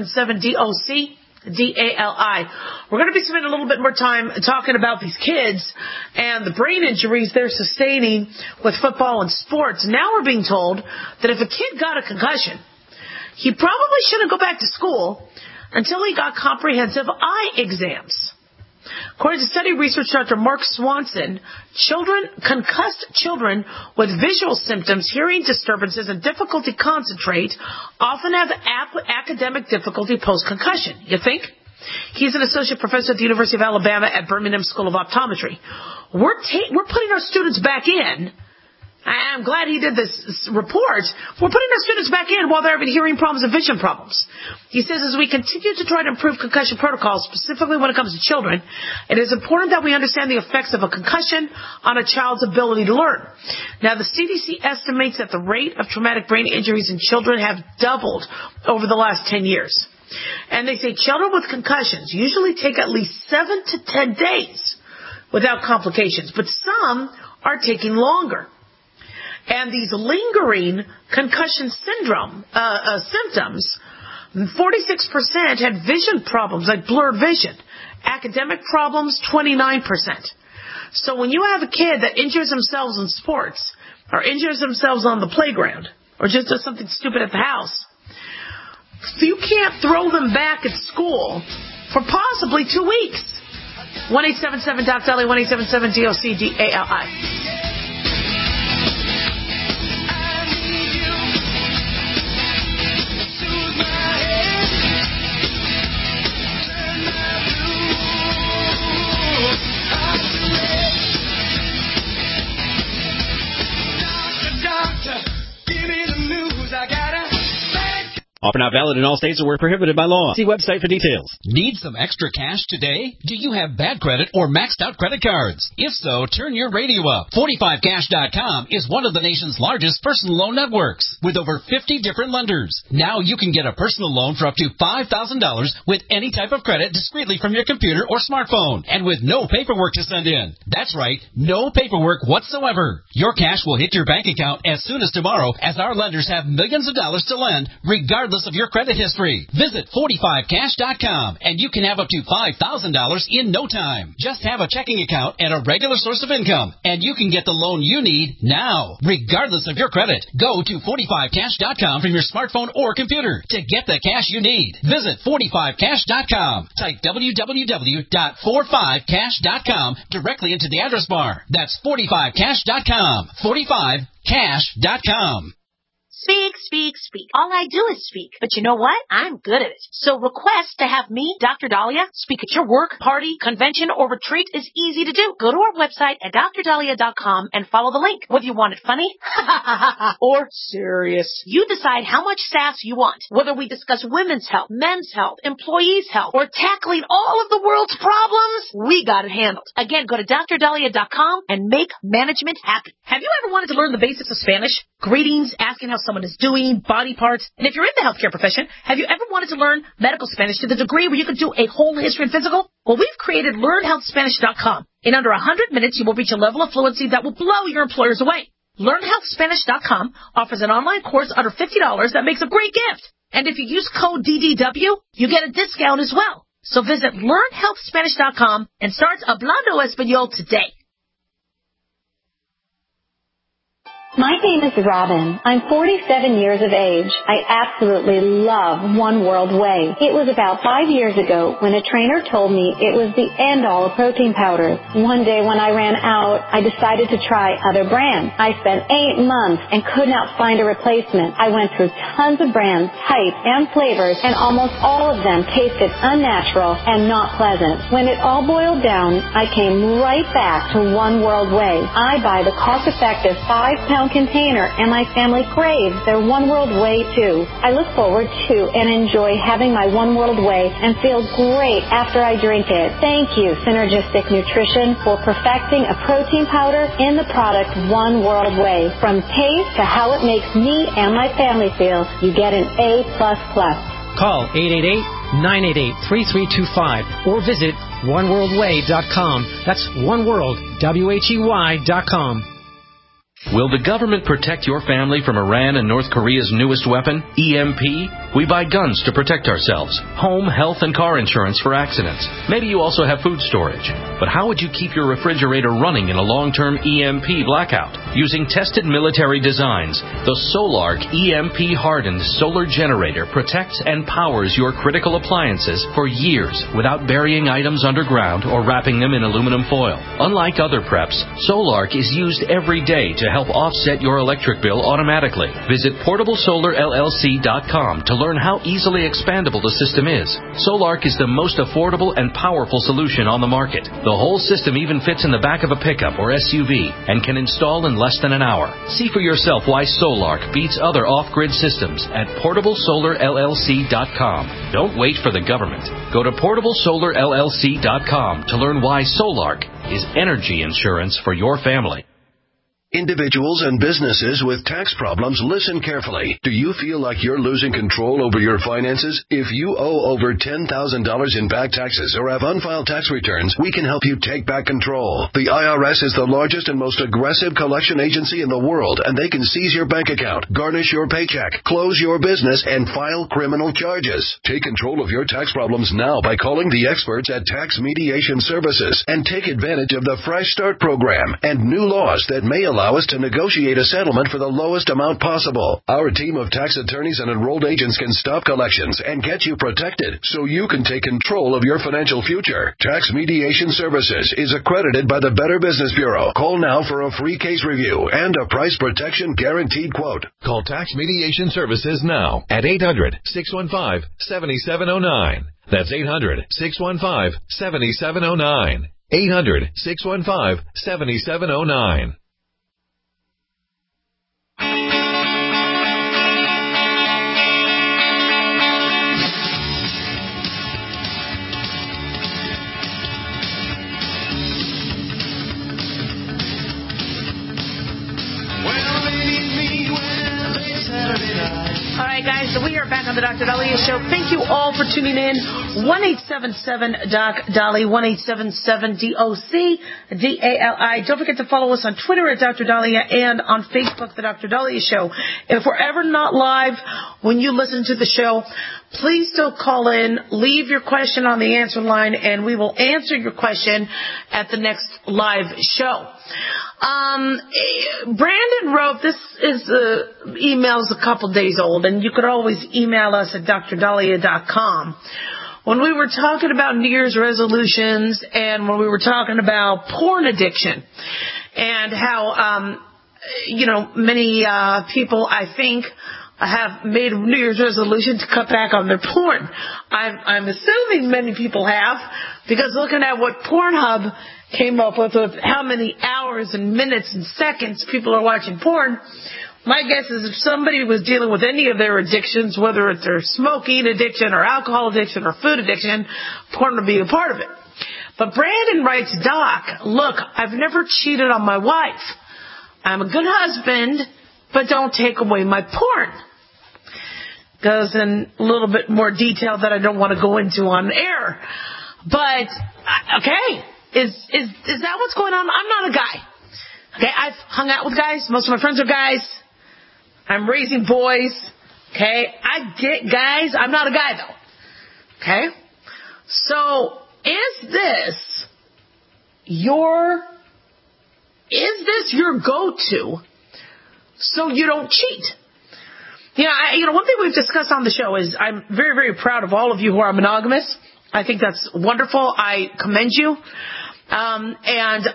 1-877-DOC-DALI. We're going to be spending a little bit more time talking about these kids and the brain injuries they're sustaining with football and sports. Now we're being told that if a kid got a concussion, he probably shouldn't go back to school until he got comprehensive eye exams. According to study research Dr. Mark Swanson, concussed children with visual symptoms, hearing disturbances, and difficulty to concentrate often have academic difficulty post-concussion. You think? He's an associate professor at the University of Alabama at Birmingham School of Optometry. We're putting our students back in. I'm glad he did this report. We're putting our students back in while they're having hearing problems and vision problems. He says as we continue to try to improve concussion protocols, specifically when it comes to children, it is important that we understand the effects of a concussion on a child's ability to learn. Now, the CDC estimates that the rate of traumatic brain injuries in children have doubled over the last 10 years. And they say children with concussions usually take at least 7 to 10 days without complications, but some are taking longer. And these lingering concussion syndrome symptoms, 46% had vision problems, like blurred vision. Academic problems, 29%. So when you have a kid that injures themselves in sports, or injures themselves on the playground, or just does something stupid at the house, you can't throw them back at school for possibly 2 weeks. 1-877-DOC-DALI, 1-877-DOC-DALI. Offer not valid in all states or where prohibited by law. See website for details. Need some extra cash today? Do you have bad credit or maxed out credit cards? If so, turn your radio up. 45cash.com is one of the nation's largest personal loan networks with over 50 different lenders. Now you can get a personal loan for up to $5,000 with any type of credit discreetly from your computer or smartphone and with no paperwork to send in. That's right, no paperwork whatsoever. Your cash will hit your bank account as soon as tomorrow, as our lenders have millions of dollars to lend regardless regardless of your credit history. Visit 45cash.com and you can have up to $5,000 in no time. Just have a checking account and a regular source of income, and you can get the loan you need now, regardless of your credit. Go to 45cash.com from your smartphone or computer to get the cash you need. Visit 45cash.com. Type www.45cash.com directly into the address bar. That's 45cash.com. 45cash.com. Speak, speak, speak. All I do is speak. But you know what? I'm good at it. So request to have me, Dr. Dahlia, speak at your work, party, convention, or retreat is easy to do. Go to our website at drdahlia.com and follow the link. Whether you want it funny or serious, you decide how much sass you want. Whether we discuss women's health, men's health, employees' health, or tackling all of the world's problems, we got it handled. Again, go to drdahlia.com and make management happen. Have you ever wanted to learn the basics of Spanish? Greetings, asking how someone is doing, body parts. And if you're in the healthcare profession, have you ever wanted to learn medical Spanish to the degree where you could do a whole history and physical? Well, we've created LearnHealthSpanish.com. In under 100 minutes, you will reach a level of fluency that will blow your employers away. LearnHealthSpanish.com offers an online course under $50 that makes a great gift. And if you use code DDW, you get a discount as well. So visit LearnHealthSpanish.com and start Hablando Español today. My name is Robin. I'm 47 years of age. I absolutely love One World Whey. It was about 5 years ago when a trainer told me it was the end-all of protein powders. One day when I ran out, I decided to try other brands. I spent 8 months and could not find a replacement. I went through tons of brands, types, and flavors, and almost all of them tasted unnatural and not pleasant. When it all boiled down, I came right back to One World Whey. I buy the cost-effective 5-pound container, and my family craves their One World Whey too. I look forward to and enjoy having my One World Whey and feel great after I drink it. Thank you, Synergistic Nutrition, for perfecting a protein powder in the product One World Whey. From taste to how it makes me and my family feel, you get an A++. Call 888-988-3325 or visit oneworldwhey.com. That's oneworld.com. Will the government protect your family from Iran and North Korea's newest weapon, EMP? We buy guns to protect ourselves, home, health, and car insurance for accidents. Maybe you also have food storage. But how would you keep your refrigerator running in a long-term EMP blackout? Using tested military designs, the Solark EMP-hardened solar generator protects and powers your critical appliances for years without burying items underground or wrapping them in aluminum foil. Unlike other preps, Solark is used every day to help offset your electric bill automatically. Visit PortableSolarLLC.com to learn how easily expandable the system is. Solark is the most affordable and powerful solution on the market. The whole system even fits in the back of a pickup or SUV and can install in less than an hour. See for yourself why Solark beats other off-grid systems at PortableSolarLLC.com. Don't wait for the government. Go to PortableSolarLLC.com to learn why Solark is energy insurance for your family. Individuals and businesses with tax problems, listen carefully. Do you feel like you're losing control over your finances? If you owe over $10,000 in back taxes or have unfiled tax returns, we can help you take back control. The IRS is the largest and most aggressive collection agency in the world, and they can seize your bank account, garnish your paycheck, close your business, and file criminal charges. Take control of your tax problems now by calling the experts at Tax Mediation Services and take advantage of the Fresh Start program and new laws that may allow us to negotiate a settlement for the lowest amount possible. Our team of tax attorneys and enrolled agents can stop collections and get you protected so you can take control of your financial future. Tax Mediation Services is accredited by the Better Business Bureau. Call now for a free case review and a price protection guaranteed quote. Call Tax Mediation Services now at 800-615-7709. That's 800-615-7709. 800-615-7709. All right, guys, So we are back on the Dr. Daliah Show. Thank you all for tuning in. 1-877-DOC-DALI, 1-877-DOC-DALI. Don't forget to follow us on Twitter at Dr. Daliah and on Facebook, The Dr. Daliah Show. If we're ever not live when you listen to the show, please still call in, leave your question on the answer line, and we will answer your question at the next live show. Brandon wrote, this is email's a couple days old, and you could always email us at drdaliah.com. When we were talking about New Year's resolutions and when we were talking about porn addiction and how, many people, I think, have made a New Year's resolution to cut back on their porn. I'm assuming many people have, because looking at what Pornhub came up with how many hours and minutes and seconds people are watching porn, my guess is if somebody was dealing with any of their addictions, whether it's their smoking addiction or alcohol addiction or food addiction, porn would be a part of it. But Brandon writes, Doc, look, I've never cheated on my wife. I'm a good husband, but don't take away my porn. Goes in a little bit more detail that I don't want to go into on air. But, okay, is that what's going on? I'm not a guy. Okay, I've hung out with guys. Most of my friends are guys. I'm raising boys. Okay, I get guys. I'm not a guy, though. Okay? So, is this your go-to so you don't cheat? One thing we've discussed on the show is I'm very, very proud of all of you who are monogamous. I think that's wonderful. I commend you. And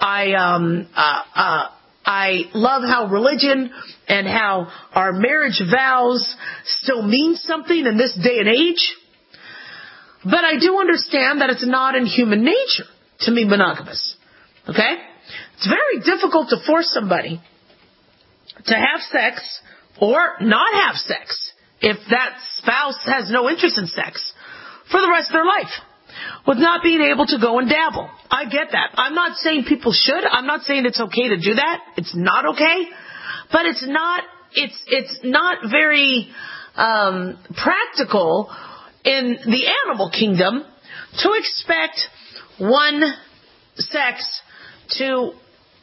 I love how religion and how our marriage vows still mean something in this day and age. But I do understand that it's not in human nature to be monogamous. Okay? It's very difficult to force somebody to have sex or not have sex if that spouse has no interest in sex for the rest of their life, with not being able to go and dabble. I get that. I'm not saying people should. I'm not saying it's okay to do that. It's not okay. But it's not very practical in the animal kingdom to expect one sex to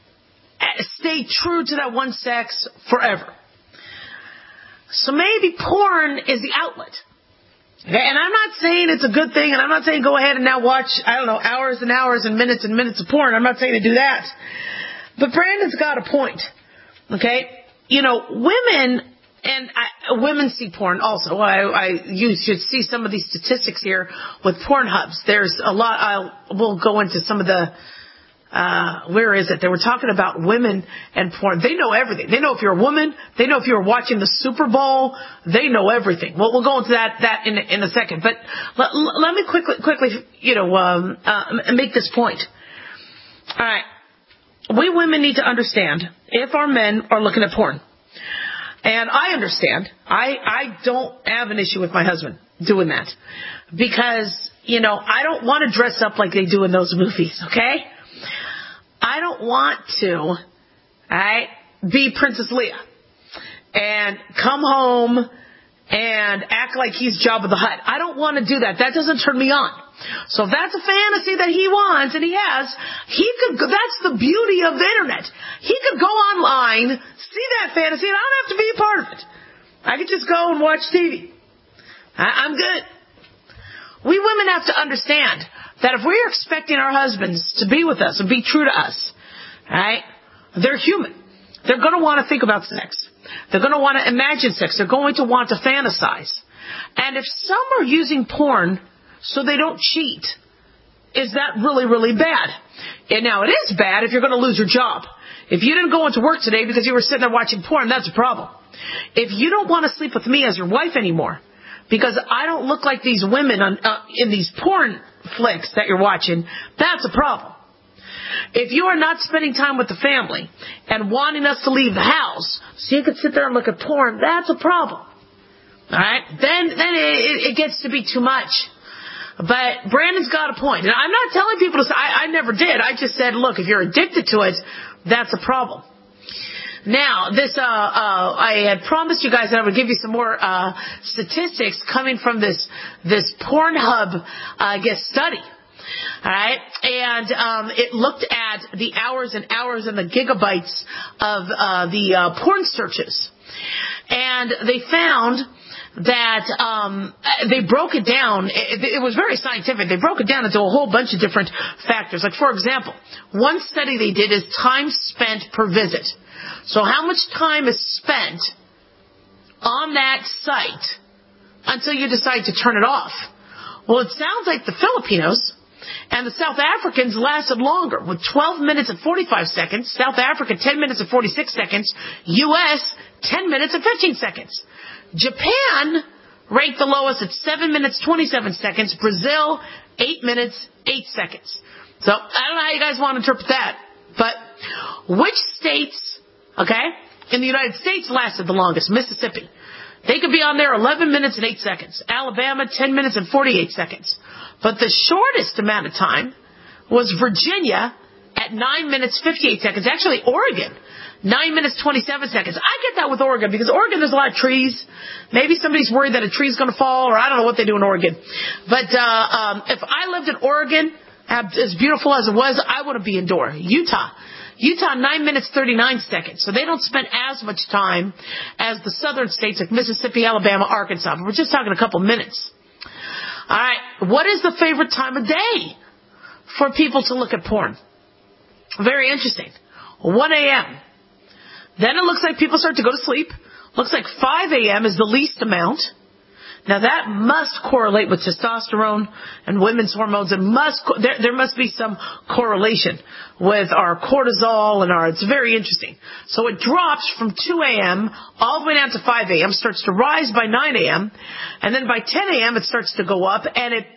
stay true to that one sex forever. So maybe porn is the outlet. Okay, and I'm not saying it's a good thing, and I'm not saying go ahead and now watch, hours and hours and minutes of porn. I'm not saying to do that. But Brandon's got a point. Okay? Women, and women see porn also. You should see some of these statistics here with Pornhubs. There's a lot. We'll go into some of the, where is it? They were talking about women and porn. They know everything. They know if you're a woman. They know if you were watching the Super Bowl. They know everything. Well, we'll go into that in a second. But let me quickly, make this point. All right. We women need to understand if our men are looking at porn. And I understand. I don't have an issue with my husband doing that. Because, I don't want to dress up like they do in those movies, okay? I don't want to, be Princess Leia and come home and act like he's Jabba the Hutt. I don't want to do that. That doesn't turn me on. So if that's a fantasy that he wants and he has, that's the beauty of the internet. He could go online, see that fantasy, and I don't have to be a part of it. I could just go and watch TV. I'm good. We women have to understand that if we're expecting our husbands to be with us and be true to us, right? They're human. They're going to want to think about sex. They're going to want to imagine sex. They're going to want to fantasize. And if some are using porn so they don't cheat, is that really, really bad? And now it is bad if you're going to lose your job. If you didn't go into work today because you were sitting there watching porn, that's a problem. If you don't want to sleep with me as your wife anymore because I don't look like these women in these porn flicks that you're watching, that's a problem. If you are not spending time with the family and wanting us to leave the house so you can sit there and look at porn, that's a problem. All right? Then it gets to be too much. But Brandon's got a point. And I'm not telling people to say, I never did. I just said, look, if you're addicted to it, that's a problem. Now, this, I had promised you guys that I would give you some more, statistics coming from this Pornhub, study. Alright? And, it looked at the hours and hours and the gigabytes of, the porn searches. And they found that they broke it down. It was very scientific. They broke it down into a whole bunch of different factors. Like, for example, one study they did is time spent per visit. So how much time is spent on that site until you decide to turn it off? Well, it sounds like the Filipinos and the South Africans lasted longer, with 12 minutes and 45 seconds. South Africa, 10 minutes and 46 seconds. U.S., 10 minutes and 15 seconds. Japan ranked the lowest at 7 minutes, 27 seconds. Brazil, 8 minutes, 8 seconds. So, I don't know how you guys want to interpret that. But which states, in the United States lasted the longest? Mississippi. They could be on there 11 minutes and 8 seconds. Alabama, 10 minutes and 48 seconds. But the shortest amount of time was Virginia at 9 minutes, 58 seconds. Actually, Oregon, 9 minutes, 27 seconds. I get that with Oregon because Oregon, there's a lot of trees. Maybe somebody's worried that a tree's going to fall, or I don't know what they do in Oregon. But if I lived in Oregon, as beautiful as it was, I wouldn't be indoor. Utah, 9 minutes, 39 seconds. So they don't spend as much time as the southern states like Mississippi, Alabama, Arkansas. But we're just talking a couple minutes. All right. What is the favorite time of day for people to look at porn? Very interesting. 1 a.m. Then it looks like people start to go to sleep. Looks like 5 a.m. is the least amount. Now that must correlate with testosterone and women's hormones. There must be some correlation with our cortisol and it's very interesting. So it drops from 2 a.m. all the way down to 5 a.m., starts to rise by 9 a.m., and then by 10 a.m. it starts to go up, and it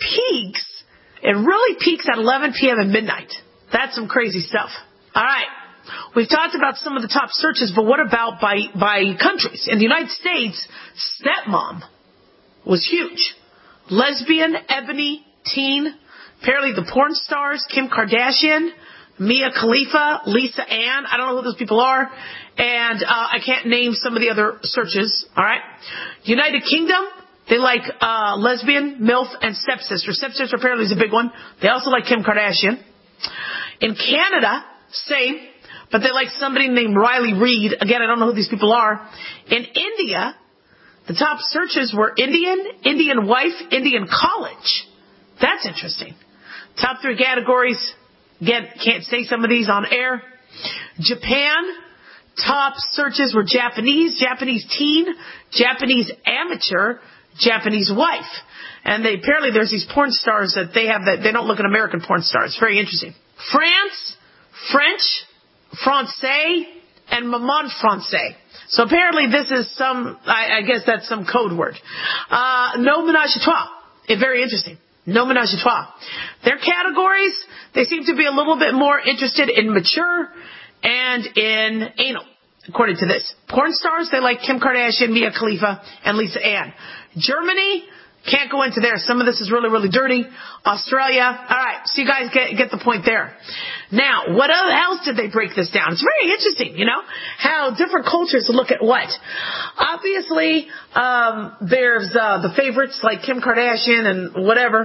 really peaks at 11 p.m. and midnight. That's some crazy stuff. All right. We've talked about some of the top searches, but what about by countries? In the United States, stepmom was huge. Lesbian, ebony, teen, apparently the porn stars, Kim Kardashian, Mia Khalifa, Lisa Ann, I don't know who those people are, and I can't name some of the other searches, alright? United Kingdom, they like lesbian, MILF, and stepsister. Stepsister apparently is a big one. They also like Kim Kardashian. In Canada, same, but they like somebody named Riley Reid. Again, I don't know who these people are. In India, the top searches were Indian wife, Indian college. That's interesting. Top 3 categories. Again, can't say some of these on air. Japan, top searches were Japanese teen, Japanese amateur, Japanese wife. And apparently there's these porn stars that they have that they don't look at American porn stars. Very interesting. France, French, Francais, and maman français. So apparently this is I guess that's some code word. No ménage à trois. Very interesting. No ménage à trois. Their categories, they seem to be a little bit more interested in mature and in anal, according to this. Porn stars, they like Kim Kardashian, Mia Khalifa, and Lisa Ann. Germany, can't go into there. Some of this is really, really dirty. Australia. All right. So you guys get the point there. Now, what else did they break this down? It's very interesting, how different cultures look at what. Obviously, there's the favorites like Kim Kardashian and whatever.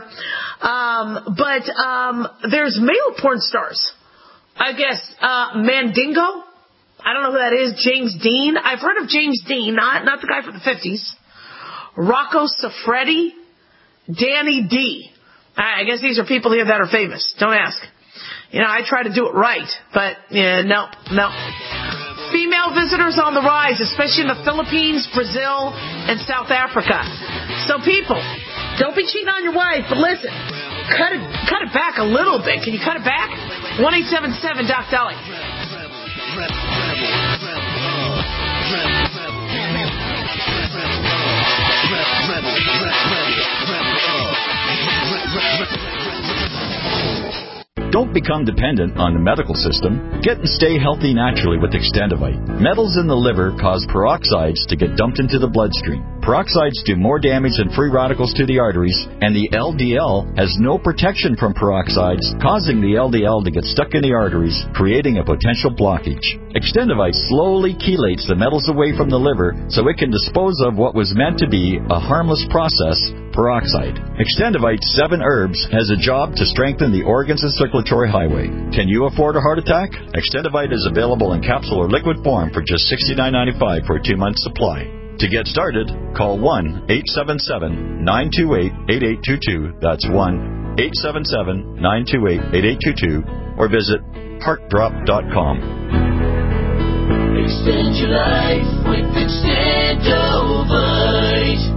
But there's male porn stars. I guess Mandingo. I don't know who that is. James Dean. I've heard of James Dean, not the guy from the 50s. Rocco Siffredi, Danny D. I guess these are people here that are famous. Don't ask. I try to do it right, but no. Female visitors on the rise, especially in the Philippines, Brazil, and South Africa. So people, don't be cheating on your wife, but listen, cut it back a little bit. Can you cut it back? 1-877-DOC-DOLLY. Don't become dependent on the medical system, get and stay healthy naturally with Extendivite. Metals in the liver cause peroxides to get dumped into the bloodstream. Peroxides do more damage than free radicals to the arteries, and the LDL has no protection from peroxides, causing the LDL to get stuck in the arteries, creating a potential blockage. Extendivite slowly chelates the metals away from the liver so it can dispose of what was meant to be a harmless process, peroxide. Extendivite 7 Herbs has a job to strengthen the organs and circulatory highway. Can you afford a heart attack? Extendivite is available in capsule or liquid form for just $69.95 for a 2-month supply. To get started, call 1-877-928-8822. That's 1-877-928-8822. Or visit heartdrop.com. Extend your life with Extendovite.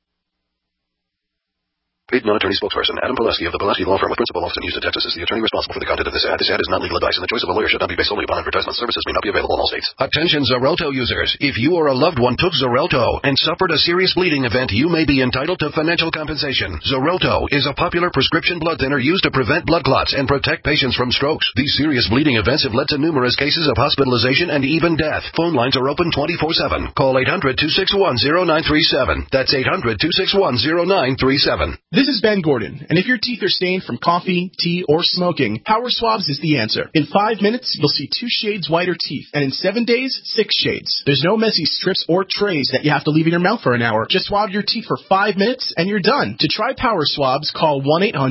Paid non-attorney spokesperson Adam Pileski of the Pileski Law Firm with principal office in Houston, Texas is the attorney responsible for the content of this ad. This ad is not legal advice, and the choice of a lawyer should not be based solely upon advertisement. Services may not be available in all states. Attention Xarelto users. If you or a loved one took Xarelto and suffered a serious bleeding event, you may be entitled to financial compensation. Xarelto is a popular prescription blood thinner used to prevent blood clots and protect patients from strokes. These serious bleeding events have led to numerous cases of hospitalization and even death. Phone lines are open 24/7. Call 800-261-0937. That's 800-261-0937. This is Ben Gordon. And if your teeth are stained from coffee, tea, or smoking, Power Swabs is the answer. In 5 minutes, you'll see 2 shades whiter teeth. And in 7 days, 6 shades. There's no messy strips or trays that you have to leave in your mouth for an hour. Just swab your teeth for 5 minutes, and you're done. To try Power Swabs, call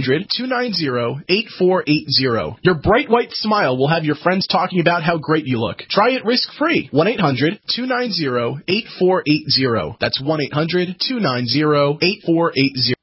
1-800-290-8480. Your bright white smile will have your friends talking about how great you look. Try it risk-free. 1-800-290-8480. That's 1-800-290-8480.